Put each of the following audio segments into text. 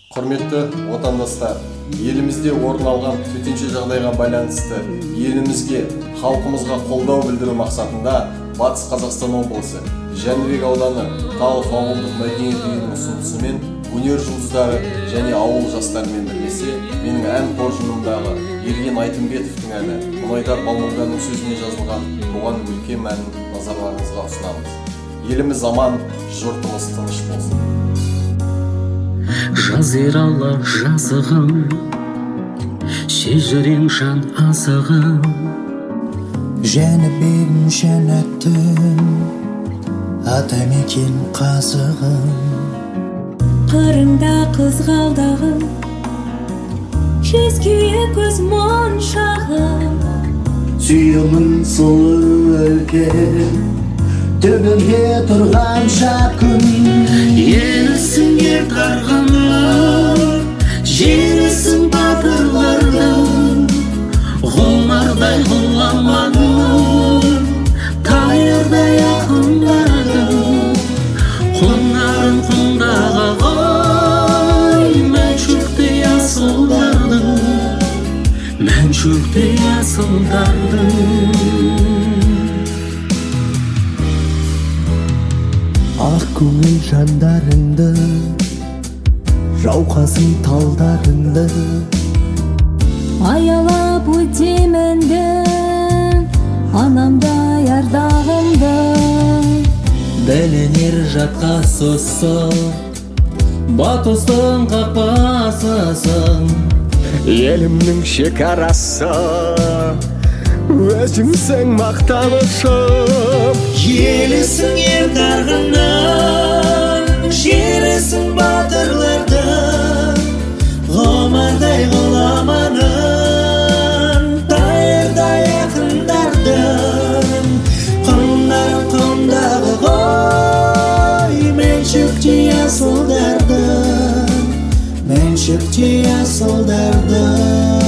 Құрметті отандастар, елімізде орын алған төтенше жағдайға байланысты елімізге, халқымызға қолдау білдіру мақсатында Батыс Қазақстан облысы Жәнібек ауданы Талов ауылдық мәдениет үйінің ұсынысымен өнер жұлдыздары және ауыл жастарымен бірлесе менің ән қоржынымдағы Ерген Айтымбетовтің әні Мұнайдар Балмолданың сөзіне жазылған туған өлкем әнін назарларыңызға ұсынамыз. Еліміз аман, жұртымыз тыныш болсын. Жазиралы жазығым, шежірең жан азығым, Жәнібегім жәннатым, атамекен қазығым. Қырыңда қызғалдағым, жүзге көз моншағым. Сүйемін сұлу өлкем, төбемде тұрғанша күн. елісің ер тарғынның, жерісің батырлардың, ғұмардай ғұламаның, тайырдай ақындардың, құнарын құндағы ғой, мәншүктей асылдардың, мәншүктей асылдардың. Ақ көңіл жандарыңды, жауқазын талдарыңды, Аялап өтемінді, анамдай ардағымды. білінер жатқа сосы, батыстың қақпасысың. Елімнің шекарасы, өзіңсің мақтанышым. Елісің ер тарғынның, жерісің батырлардың, ғұмардай ғұламаның, тайырдай ақындардың, құнарын құндағы ғой, мәншүктей асылдардың, мәншүктей асылдардың.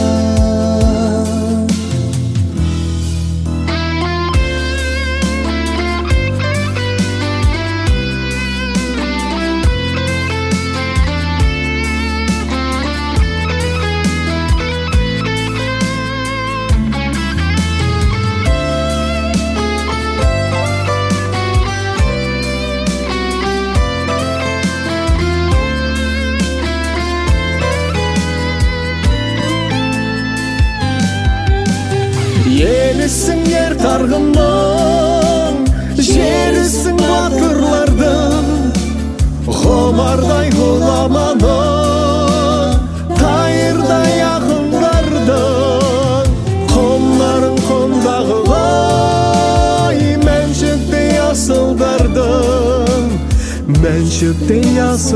Елісің ер тарғынның, жерісің батырлардың, ғұмардай ғұламаның, тайырдай ақындардың, құнарын құндағы ғой, мәншүктей асылдардың, мәншүктей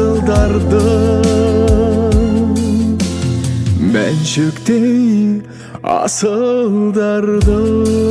асылдардың, мәншүктей асылдардың.